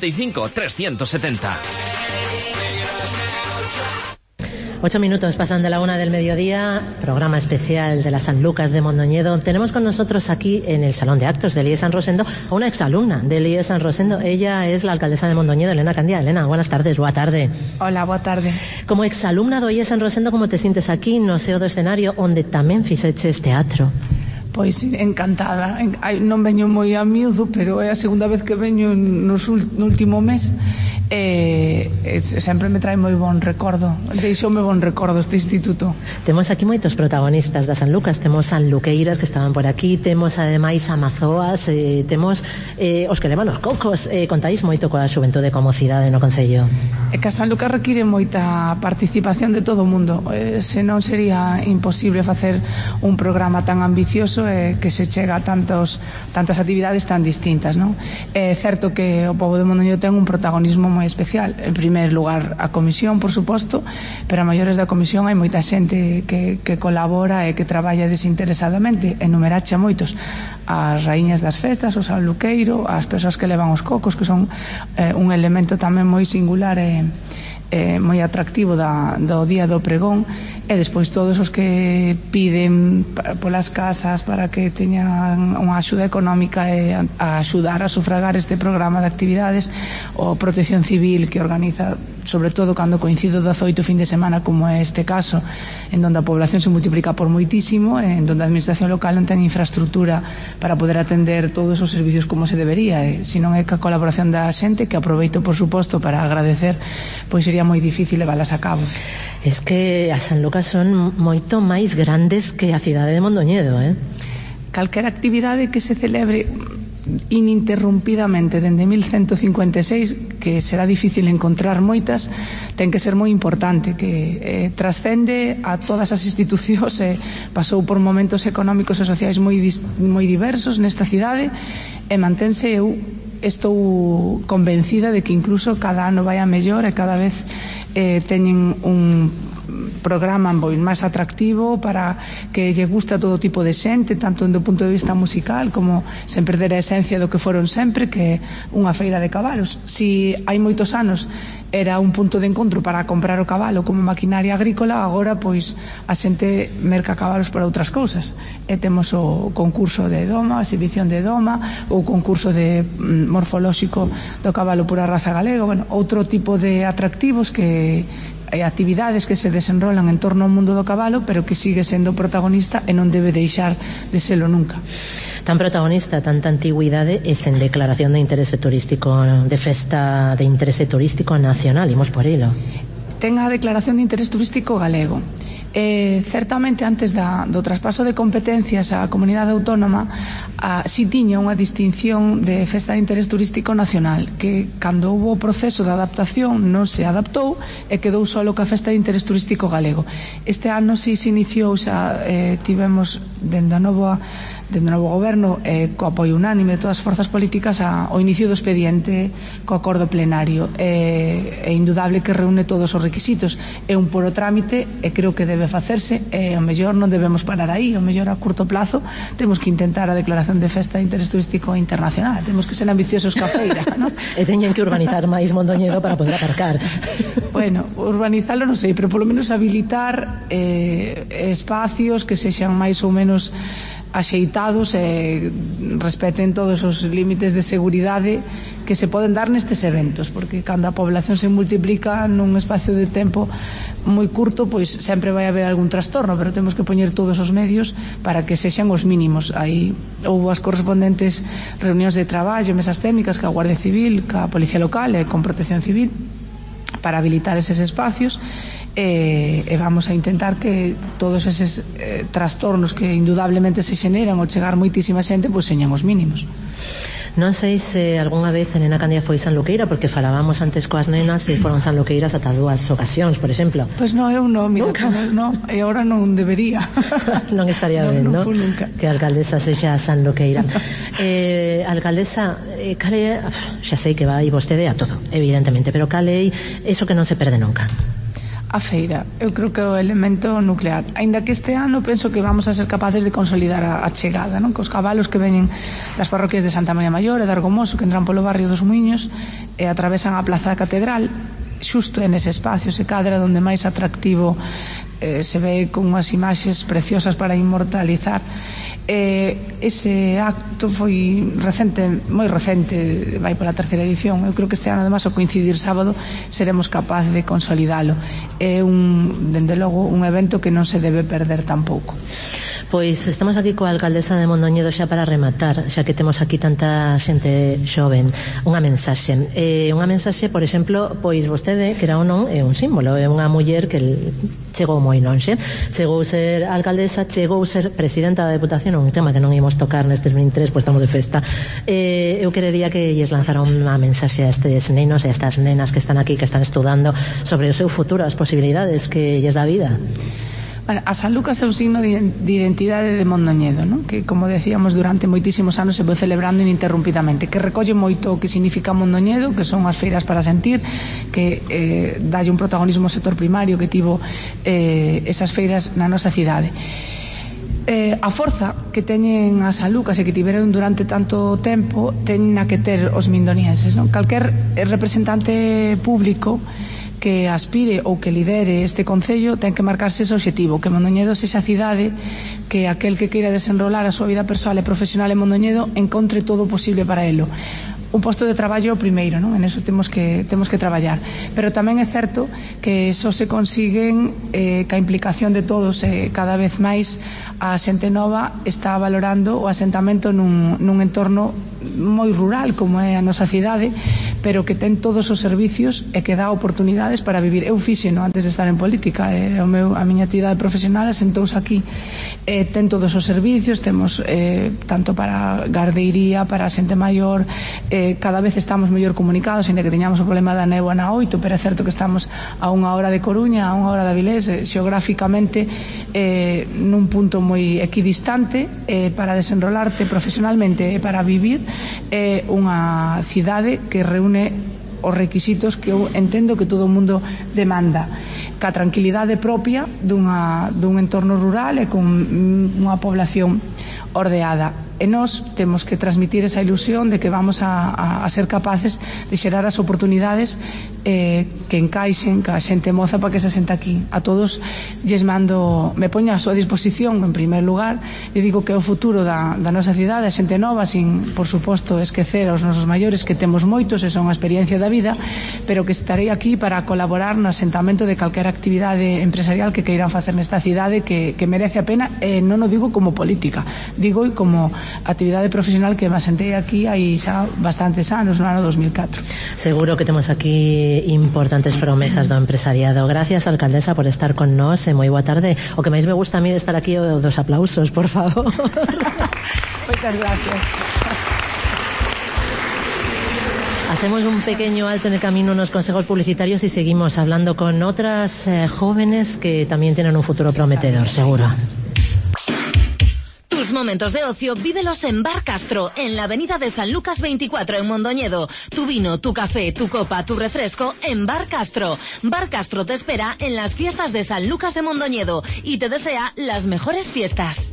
8 minutos pasan de la 1 del mediodía, programa especial de la San Lucas de Mondoñedo. Tenemos con nosotros aquí en el Salón de Actos del IES San Rosendo a una exalumna del IES San Rosendo. Ella es la alcaldesa de Mondoñedo, Elena Candía. Elena, buenas tardes, boa tarde. Hola, boa tarde. Como exalumna do IES San Rosendo, como te sientes aquí no seu do escenario onde tamén fixeches teatro? Pois encantada. Non veño moi a miúdo, pero é a segunda vez que veño no último mes. Sempre me trae moi bon recordo. Deixoume bon recordo este instituto. Temos aquí moitos protagonistas da San Lucas. Temos sanluqueiras que estaban por aquí, temos ademais amazoas, temos os que levan os cocos. Contáis moito coa xuventude como cidade no concello. É que a San Lucas require moita participación de todo o mundo. Senón sería imposible facer un programa tan ambicioso que se chega a tantas actividades tan distintas, non? É certo que o pobo de Mondoñedo ten un protagonismo moi especial. En primeiro lugar a comisión, por suposto, pero a maiores da comisión hai moita xente que colabora e que traballa desinteresadamente. Enumerache moitos: as raíñas das festas, o sanluqueiro, as persoas que levan os cocos, que son un elemento tamén moi singular e moi atractivo do día do pregón. E despois todos os que piden polas casas para que teñan unha axuda económica e a axudar a sufragar este programa de actividades, o Protección Civil, que organiza, sobre todo cando coincido 18 fin de semana, como é este caso, en donde a población se multiplica por moitísimo, en donde a administración local non ten infraestructura para poder atender todos os servicios como se debería, e se non é ca colaboración da xente, que aproveito por suposto para agradecer, pois sería moi difícil leválas a cabo. Es que a San Lucas son moito máis grandes que a cidade de Mondoñedo, Calquera actividade que se celebre ininterrumpidamente dende 1156, que será difícil encontrar moitas, ten que ser moi importante, que trascende a todas as institucións, pasou por momentos económicos e sociais moi diversos nesta cidade, e mantense. Eu estou convencida de que incluso cada ano vai a mellor e cada vez teñen un programa máis atractivo para que lle gusta todo tipo de xente, tanto do punto de vista musical como sen perder a esencia do que foron sempre, que é unha feira de cabalos. Si hai moitos anos era un punto de encontro para comprar o cabalo como maquinaria agrícola, agora pois a xente merca cabalos para outras cousas. E temos o concurso de doma, a exhibición de doma, o concurso de morfolóxico do cabalo pura raza galega, outro tipo de atractivos que actividades que se desenrolan en torno ao mundo do cabalo, pero que sigue sendo protagonista e non debe deixar de selo nunca. Tan protagonista, tanta antigüidade e sen declaración de interese turístico, de festa de interese turístico nacional, imos por ilo. Ten a declaración de interese turístico galego. Certamente antes do traspaso de competencias á comunidade autónoma si tiña unha distinción de festa de interés turístico nacional, que cando houve o proceso de adaptación non se adaptou e quedou solo ca festa de interés turístico galego. Este ano si se iniciou, xa tivemos dende o novo goberno, co apoio unánime de todas as forzas políticas, o inicio do expediente co acordo plenario. É indudable que reúne todos os requisitos, é un puro trámite e creo que debe facerse, e o mellor non debemos parar aí, o mellor a curto plazo temos que intentar a declaración de festa de interés turístico internacional, temos que ser ambiciosos ca feira, non? E teñen que urbanizar máis Mondoñedo para poder aparcar. Bueno, urbanizarlo non sei, pero polo menos habilitar espacios que sexan máis ou menos axeitados e respeten todos os límites de seguridade que se poden dar nestes eventos, porque cando a población se multiplica nun espacio de tempo moi curto, pois sempre vai haber algún trastorno, pero temos que poñer todos os medios para que sexan os mínimos. Aí houve as correspondentes reunións de traballo, mesas técnicas ca Guardia Civil, ca Policía Local e con Protección Civil para habilitar eses espacios e vamos a intentar que todos eses trastornos que indudablemente se xeneran ao chegar moitísima xente pois señan os mínimos. Non sei se algunha vez a nena Candia foi sanluqueira, porque falábamos antes coas nenas e foron sanluqueiras ata 2 ocasións, por exemplo. Pois non, eu non, mira, non, e agora non debería. Non estaría ben, non? Que a alcaldesa sexa sanluqueira. Alcaldesa, cale, xa sei que vai vostede a todo, evidentemente, pero cale iso que non se perde nunca. A feira, eu creo que é o elemento nuclear. Aínda que este ano penso que vamos a ser capaces de consolidar a chegada, non? Cos cabalos que veñen das parroquias de Santa María Maior e de Argomoso, que entran polo barrio dos Muiños e atravesan a Plaza da Catedral, xusto en ese espacio se cadra donde máis atractivo se ve con unhas imaxes preciosas para inmortalizar. Ese acto foi recente, moi recente, vai pola 3ª edición. Eu creo que este ano, además, ao coincidir sábado, seremos capaces de consolidalo. É dende logo, un evento que non se debe perder tampouco. Pois estamos aquí coa alcaldesa de Mondoñedo xa para rematar, xa que temos aquí tanta xente xoven. Unha mensaxe, por exemplo, pois vostede, que era ou non, é un símbolo, é unha muller que chegou moi lonxe, chegou ser alcaldesa, chegou ser presidenta da Deputación, un tema que non imos tocar nestes 23, pois estamos de festa. Eu querería que lles lanzara unha mensaxe a estes nenos e a estas nenas que están aquí, que están estudando sobre o seu futuro, as posibilidades que lles dá a vida. Bueno, a San Lucas é un signo de identidade de Mondoñedo, ¿no? Que, como decíamos, durante moitísimos anos se foi celebrando ininterrumpidamente, que recolle moito o que significa Mondoñedo, que son as feiras para sentir, que dalle un protagonismo ao sector primario que tivo esas feiras na nosa cidade. A forza que teñen a San Lucas e que tiveron durante tanto tempo teñen a que ter os mindonienses, non? Calquer representante público que aspire ou que lidere este concello ten que marcarse ese obxectivo, que Mondoñedo sexa a cidade que aquel que queira desenrolar a súa vida persoal e profesional en Mondoñedo encontre todo o posible para elo. Un posto de traballo é o primeiro, non? En eso temos que traballar, pero tamén é certo que eso se consiguen ca implicación de todos e cada vez máis a xente nova está valorando o asentamento nun entorno moi rural como é a nosa cidade, pero que ten todos os servicios e que dá oportunidades para vivir. Eu fixeno antes de estar en política, a miña actividade profesional asentouse aquí, ten todos os servicios, temos tanto para gardeiría, para a xente maior, cada vez estamos mellor comunicados, ainda que teñamos o problema da néboa na 8, pero é certo que estamos a 1 hora de Coruña, a 1 hora de Avilés, xeográficamente nun punto moi equidistante, para desenrolarte profesionalmente e para vivir. É unha cidade que reúne os requisitos que eu entendo que todo o mundo demanda, ca tranquilidade propia dun entorno rural e con unha población ordeada. E nós temos que transmitir esa ilusión de que vamos a ser capaces de xerar as oportunidades que encaixen ca xente moza para que se senta aquí. A todos lles mando, me poño a súa disposición en primer lugar, e digo que é o futuro da nosa cidade, a xente nova, sin, por suposto, esquecer aos nosos maiores, que temos moitos e son a experiencia da vida, pero que estarei aquí para colaborar no asentamento de calquera actividade empresarial que queiran facer nesta cidade, que merece a pena, e non o digo como política, digo como actividade profesional que me asentei aquí hai xa bastantes anos, no ano 2004. Seguro que temos aquí importantes promesas do empresariado. Gracias, alcaldesa, por estar con nós e moi boa tarde. O que máis me gusta a mí de estar aquí é dos aplausos, por favor. Moitas gracias. Hacemos un pequeño alto en el camino, unos consejos publicitarios y seguimos hablando con otras jóvenes que también tienen un futuro prometedor, seguro. Tus momentos de ocio, vívelos en Bar Castro, en la avenida de San Lucas 24 en Mondoñedo. Tu vino, tu café, tu copa, tu refresco en Bar Castro. Bar Castro te espera en las fiestas de San Lucas de Mondoñedo y te desea las mejores fiestas.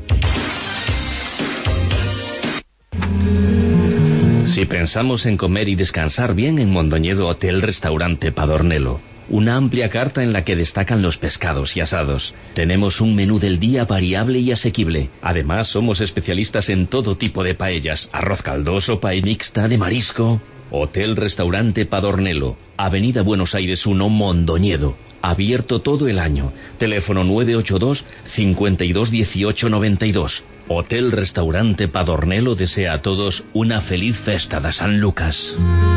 Si pensamos en comer y descansar bien, en Mondoñedo Hotel Restaurante Padornelo. Una amplia carta en la que destacan los pescados y asados. Tenemos un menú del día variable y asequible. Además, somos especialistas en todo tipo de paellas. Arroz caldoso, paella mixta, de marisco. Hotel-restaurante Padornelo. Avenida Buenos Aires 1, Mondoñedo. Abierto todo el año. Teléfono 982 52 18 92. Hotel-restaurante Padornelo desea a todos una feliz festa de San Lucas.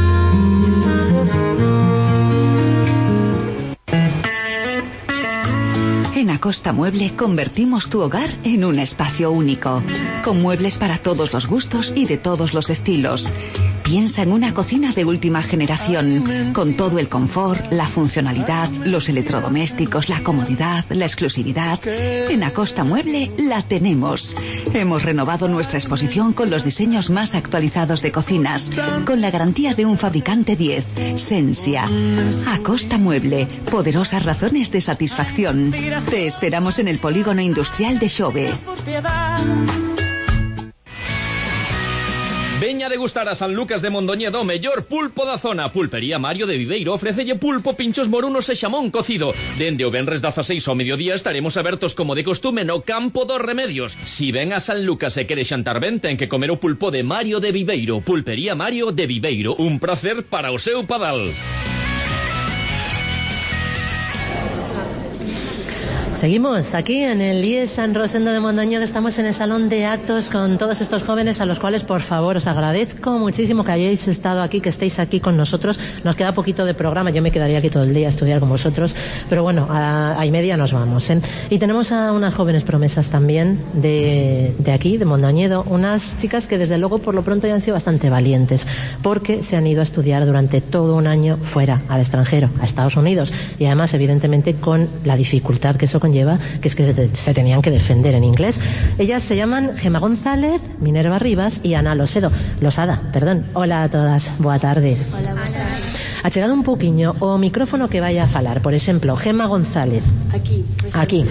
En Acosta Mueble convertimos tu hogar en un espacio único, con muebles para todos los gustos y de todos los estilos. Piensa en una cocina de última generación, con todo el confort, la funcionalidad, los electrodomésticos, la comodidad, la exclusividad. En Acosta Mueble la tenemos. Hemos renovado nuestra exposición con los diseños más actualizados de cocinas, con la garantía de un fabricante 10, Sensia. Acosta Mueble, poderosas razones de satisfacción. Te esperamos en el polígono industrial de Xove. Veña a degustar a San Lucas de Mondoñedo o mellor pulpo da zona. Pulpería Mario de Viveiro ofrecelle pulpo, pinchos morunos e xamón cocido. Dende o venres 16 ao mediodía estaremos abertos como de costume no Campo dos Remedios. Si ven a San Lucas e quere xantar ben, ten que comer o pulpo de Mario de Viveiro. Pulpería Mario de Viveiro, un placer para o seu padal. Seguimos aquí en el IES San Rosendo de Mondoñedo. Estamos en el salón de actos con todos estos jóvenes a los cuales, por favor, os agradezco muchísimo que hayáis estado aquí, que estéis aquí con nosotros. Nos queda poquito de programa, yo me quedaría aquí todo el día a estudiar con vosotros, pero bueno, a y media nos vamos, ¿eh? Y tenemos a unas jóvenes promesas también de aquí, de Mondoñedo, unas chicas que desde luego por lo pronto ya han sido bastante valientes, porque se han ido a estudiar durante todo un año fuera, al extranjero, a Estados Unidos, y además evidentemente con la dificultad que eso conlleva, que es que se tenían que defender en inglés. Ellas se llaman Gemma González, Minerva Rivas y Ana Losada. Hola a todas, boa tarde. Hola, boa tarde. Achegado un pouquiño o micrófono que vai a falar. Por exemplo, Gemma González. Aquí.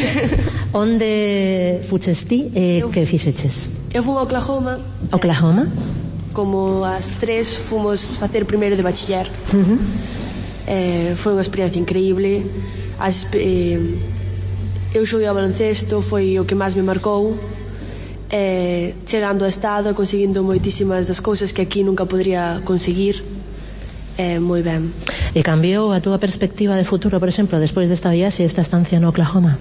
Onde fuches ti e que fixeches? Eu fui a Oklahoma. Oklahoma? Como as tres fomos facer primeiro de bachiller. Foi unha experiencia increíble. Eu xoguei ao baloncesto, foi o que máis me marcou, chegando ao estado e conseguindo moitísimas das cousas que aquí nunca podría conseguir. Moi ben. E cambiou a túa perspectiva de futuro, por exemplo, despois desta viaxe, esta estancia no Oklahoma?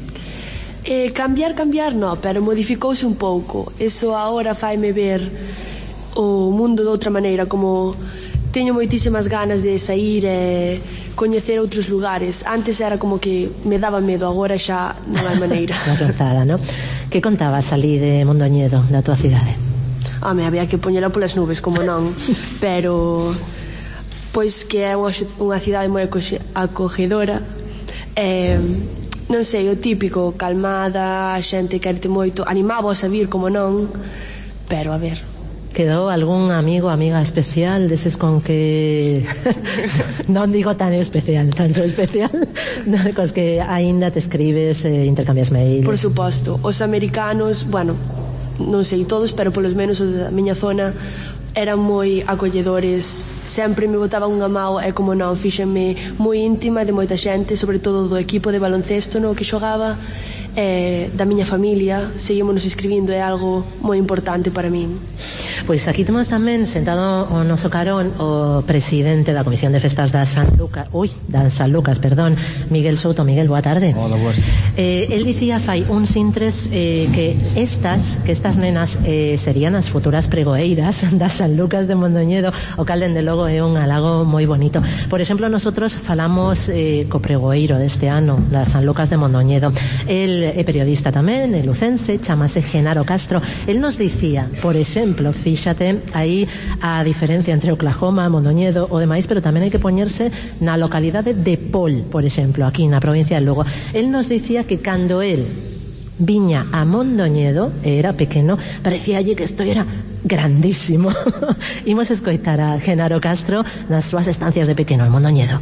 Cambiar no, pero modificouse un pouco. Eso agora faime ver o mundo de outra maneira, como teño moitísimas ganas de sair e coñecer outros lugares. Antes era como que me daba medo, agora xa non hai maneira. Más lanzada, ¿no? Que contabas ali de Mondoñedo, da tua cidade? Había que poñela polas nubes, como non, pero pois que é unha cidade moi acogedora. Non sei, o típico, calmada, a xente querte moito, animábos a vir, como non, pero a ver. Quedou algún amigo, amiga especial deses con que non digo tan especial, tan só especial, cos que aínda te escribes, intercambias mails? Por suposto, os americanos, bueno, non sei todos, pero polos menos os da miña zona eran moi acolledores, sempre me botaban unha mao e como non, fíxenme moi íntima de moita xente, sobre todo do equipo de baloncesto no que xogaba, da miña familia, seguímonos escribindo, é algo moi importante para min. Pois aquí temos tamén sentado o noso carón o presidente da Comisión de Festas da San Lucas, Miguel Souto. Miguel, boa tarde. Hola, boas. El dicía fai uns intres que estas nenas serían as futuras pregoeiras da San Lucas de Mondoñedo, o cal dende logo é un halago moi bonito. Por exemplo, nosotros falamos co pregoeiro deste ano da San Lucas de Mondoñedo. El é periodista tamén, é lucense, chamase Genaro Castro. El nos dicía, por exemplo, fíxate aí a diferencia entre Oklahoma, Mondoñedo o demais, pero tamén hai que poñerse na localidade de Pol, por exemplo, aquí na provincia de Lugo. El nos dicía que cando el viña a Mondoñedo, era pequeno, parecíalle que isto era grandísimo. Imos escoitar a Genaro Castro nas súas estancias de pequeno en Mondoñedo.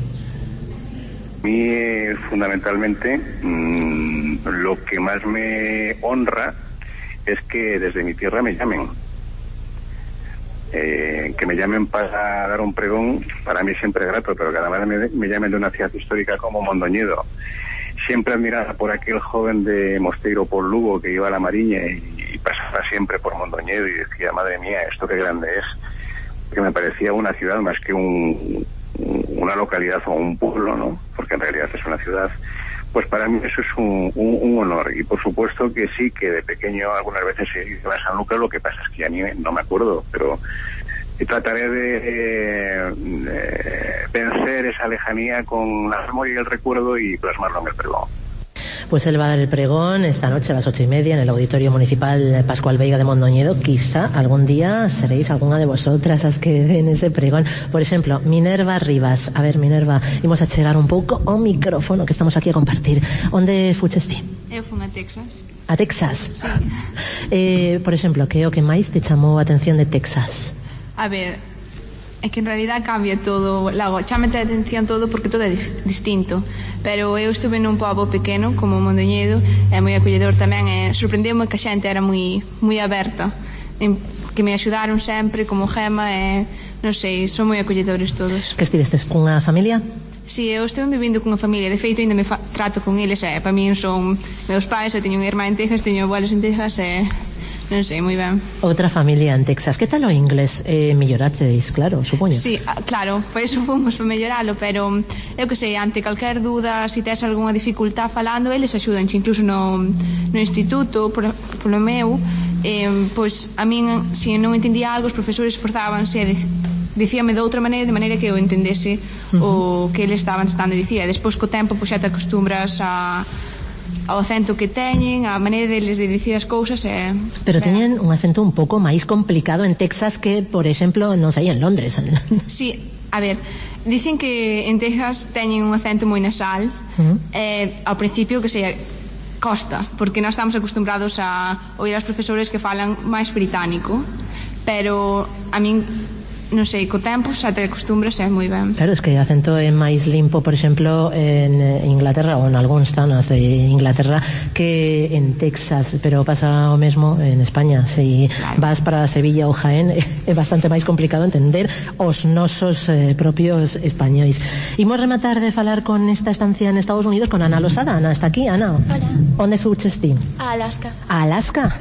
A mí, fundamentalmente, lo que más me honra es que desde mi tierra me llamen. que me llamen para dar un pregón, para mí siempre es grato, pero cada vez me llamen de una ciudad histórica como Mondoñedo, siempre admirada por aquel joven de Mosteiro por Lugo que iba a la Mariña y pasaba siempre por Mondoñedo y decía, madre mía, esto qué grande es, que me parecía una ciudad más que una localidad o un pueblo, ¿no? Porque en realidad es una ciudad. Pues para mí eso es un honor, y por supuesto que sí, que de pequeño algunas veces iba a Sanlúcar, lo que pasa es que a mí no me acuerdo, pero trataré de vencer esa lejanía con la memoria y el recuerdo y plasmarlo en el pregón. Pues él va a dar el pregón esta noche a las 8:30 en el Auditorio Municipal Pascual Veiga de Mondoñedo. Quizá algún día seréis alguna de vosotras as que den ese pregón. Por exemplo, Minerva Rivas. A ver, Minerva, imos a chegar un pouco ao micrófono que estamos aquí a compartir. Onde fuches ti? Eu fun a Texas. A Texas? Sí. Por exemplo, que é o que máis te chamou a atención de Texas? A ver, é que en realidad cambia todo, logo, chámete a atención todo porque todo é distinto, pero eu estuve nun pobo pequeno como Mondoñedo, é moi acolledor tamén, e sorprendeu-me que a xente era moi aberta, que me axudaron sempre como Gema, e non sei, son moi acolledores todos. Que estivestes cunha familia? Si, eu estive vivindo cunha familia, de feito ainda me trato con eles, e para min son meus pais, eu teño unha irmá en Texas, teño abuelos en Texas, e non sei, moi ben. Outra familia en Texas. Que tal o inglés? Mellorasteis, claro, supoño. Sí, claro, por eso fomos para melloralo, pero eu que sei, ante calquer dúda, se tes algunha dificultad falando, eles axudanche, incluso no instituto, polo meu, pois a min, se non entendía algo, os profesores esforzábanse e dicíame de outra maneira, de maneira que eu entendese o que eles estaban tratando de dicir, e despois co tempo pois xa te acostumbras ao acento que teñen, a maneira deles de dicir as cousas. Pero teñen un acento un pouco máis complicado en Texas que, por exemplo, non sei, en Londres. Sí, a ver, dicen que en Texas teñen un acento moi nasal, ao principio que sei, costa, porque nós estamos acostumbrados a oír as profesores que falan máis británico, pero a min non sei, co tempo xa te acostumbras e é moi ben. Claro, es que o acento é máis limpo, por exemplo, en Inglaterra ou en algúns zonas de Inglaterra que en Texas, pero pasa o mesmo en España. Se vas para Sevilla ou Jaén é bastante máis complicado entender os nosos propios españois. Imos rematar de falar con esta estancia en Estados Unidos con Ana Losada. Ana, está aquí, Ana? Hola. Onde fuches ti? A Alaska. A Alaska?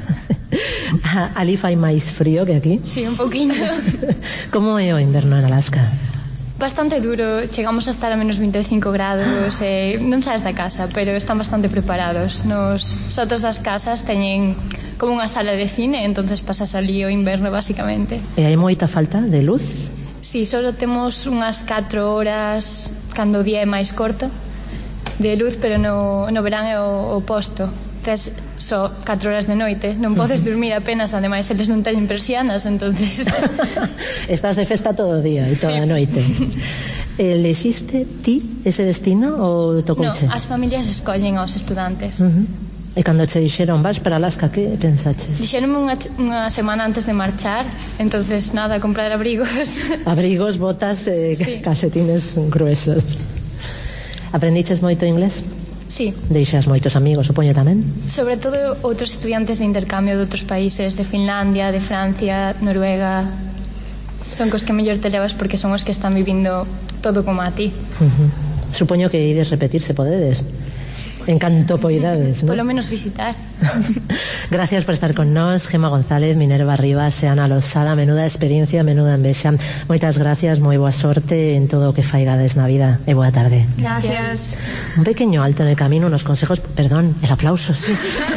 Ali fai máis frío que aquí? Sí, un pouquiño. Como é o inverno en Alaska? Bastante duro, chegamos a estar a menos 25 grados, non saes da casa, pero están bastante preparados. Nos sotos das casas teñen como unha sala de cine, entonces pasas ali o inverno basicamente. E hai moita falta de luz? Sí, só temos unhas 4 horas cando o día é máis corto de luz, pero no verán é o oposto. Tes só 4 horas de noite, non podes dormir apenas, ademais eles non teñen persianas, entonces estás de festa todo o día e toda a noite. Elexiste ti ese destino ou tocouche? Non, as familias escollen aos estudantes. E cando che dixeron vas para Alaska, que pensaches? Dixeronme unha semana antes de marchar, entonces nada, comprar abrigos. Abrigos, botas, calcetines gruesos. Aprendiches moito inglés? Sí. Deixas moitos amigos, supoño tamén? Sobre todo outros estudiantes de intercambio de outros países, de Finlandia, de Francia, Noruega. Son cos que mellor te levas porque son os que están vivindo todo como a ti. Supoño que ides repetir, se podedes. En canto poidades, ¿no? Polo menos visitar. Gracias por estar con nós, Gema González, Minerva Rivas e Ana Losada. Menuda experiencia, menuda envexa. Moitas gracias, moi boa sorte en todo o que faigades na vida e boa tarde. Gracias. Un pequeño alto en el camino, unos consejos, perdón, el aplauso, sí.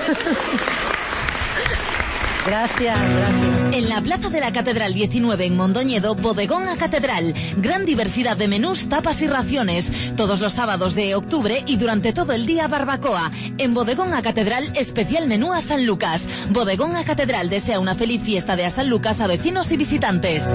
Gracias. En la Plaza de la Catedral 19 en Mondoñedo, Bodegón a Catedral. Gran diversidad de menús, tapas y raciones. Todos los sábados de octubre y durante todo el día barbacoa. En Bodegón a Catedral, especial menú a San Lucas. Bodegón a Catedral desea una feliz fiesta de a San Lucas a vecinos y visitantes.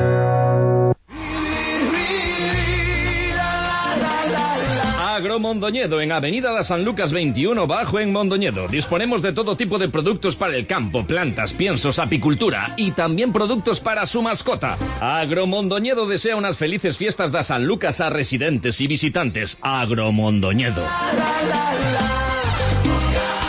Agromondoñedo, en Avenida de San Lucas 21 Bajo en Mondoñedo. Disponemos de todo tipo de productos para el campo, plantas, piensos, apicultura y también productos para su mascota. Agromondoñedo desea unas felices fiestas de San Lucas a residentes y visitantes. Agromondoñedo.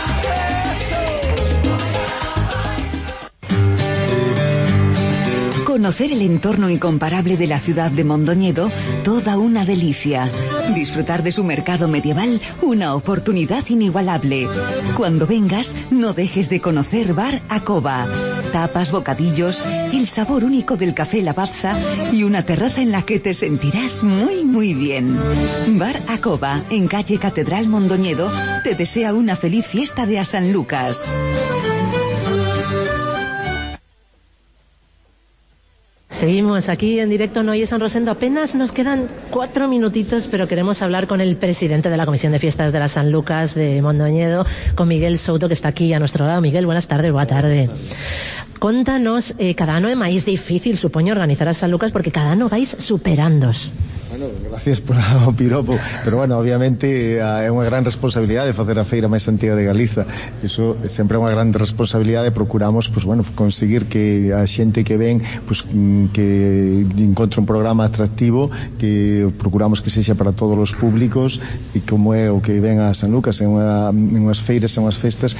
Con Conocer el entorno incomparable de la ciudad de Mondoñedo, toda una delicia. Disfrutar de su mercado medieval, una oportunidad inigualable. Cuando vengas, no dejes de conocer Bar Acoba. Tapas, bocadillos, el sabor único del café Lavazza y una terraza en la que te sentirás muy, muy bien. Bar Acoba, en calle Catedral Mondoñedo, te desea una feliz fiesta de a San Lucas. Seguimos aquí en directo en Hoy es San Rosendo. Apenas nos quedan 4 minutitos, pero queremos hablar con el presidente de la Comisión de Fiestas de la San Lucas de Mondoñedo, con Miguel Souto, que está aquí a nuestro lado. Miguel, buenas tardes, boa tarde. Contanos, cada ano é máis difícil, supoño, organizar a San Lucas, porque cada ano vais superándos. Bueno, gracias por o piropo, pero bueno, obviamente é unha gran responsabilidade facer a feira máis antiga de Galiza. Iso sempre é unha gran responsabilidade. Procuramos, pues bueno, conseguir que a xente que ven, pues que encontre un programa atractivo, que procuramos que sexa para todos os públicos, e como é o que ven a San Lucas, é unhas feiras, unhas festas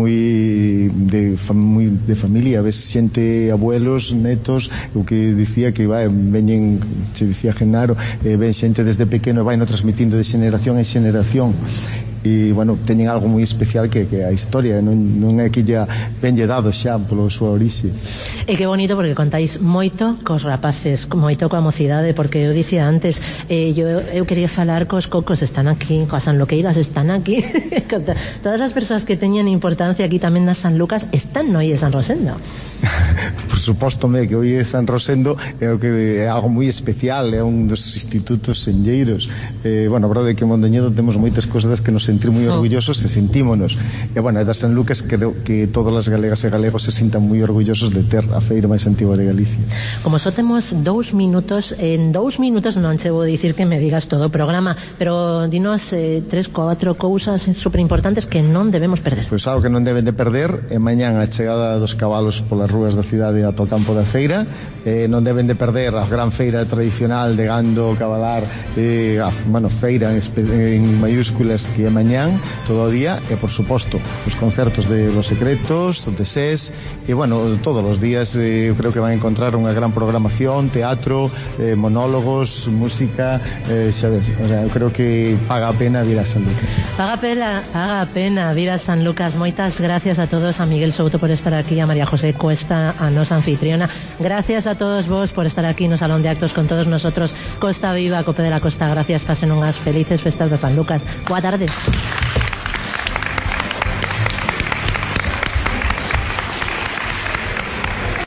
moi de familia, ves xente, abuelos, netos, o que dicía que veñen, se dicía Genaro, ven xente desde pequeno e vai no transmitindo de xeneración en xeneración. E, bueno, teñen algo moi especial que a historia non é que ya venlle dado xa polo súa orixe. E que bonito, porque contáis moito cos rapaces, moito coa mocidade, porque eu dicía antes, eu quería falar cos cocos, están aquí, coas sanloqueiras están aquí. Todas as persoas que teñen importancia aquí tamén na San Lucas están no Hoy de San Rosendo. Por suposto, que Hoy de San Rosendo é algo moi especial, é un dos institutos senlleiros. Bueno, a verdade é que en Mondoñedo temos moitas cousas que nos sentir moi orgullosos e sentímonos. E, bueno, é da San Lucas, creo que todas as galegas e galegos se sintan moi orgullosos de ter a feira máis antiga de Galicia. Como só temos 2 minutos, en 2 minutos non che vou dicir que me digas todo o programa, pero dinos 3-4 cousas super importantes que non debemos perder. Pois algo que non deben de perder é mañán a chegada dos cabalos polas rúas da cidade ata o campo da feira. Non deben de perder a gran feira tradicional de gando, cabalar, feira en mayúsculas, que é mañán, todo o día, e por suposto os concertos de Los Secretos, de SES, e bueno, todos os días eu creo que van a encontrar unha gran programación, teatro, monólogos, música, xa ves, o sea, eu creo que paga a pena vir a San Lucas. Paga a pena vir a San Lucas. Moitas gracias a todos, a Miguel Souto por estar aquí, a María José Cuesta, a nosa anfitriona. Gracias a todos vos por estar aquí no Salón de Actos con todos nosotros. Costa Viva, Cope de la Costa, gracias, pasen unhas felices festas de San Lucas. Boa tarde.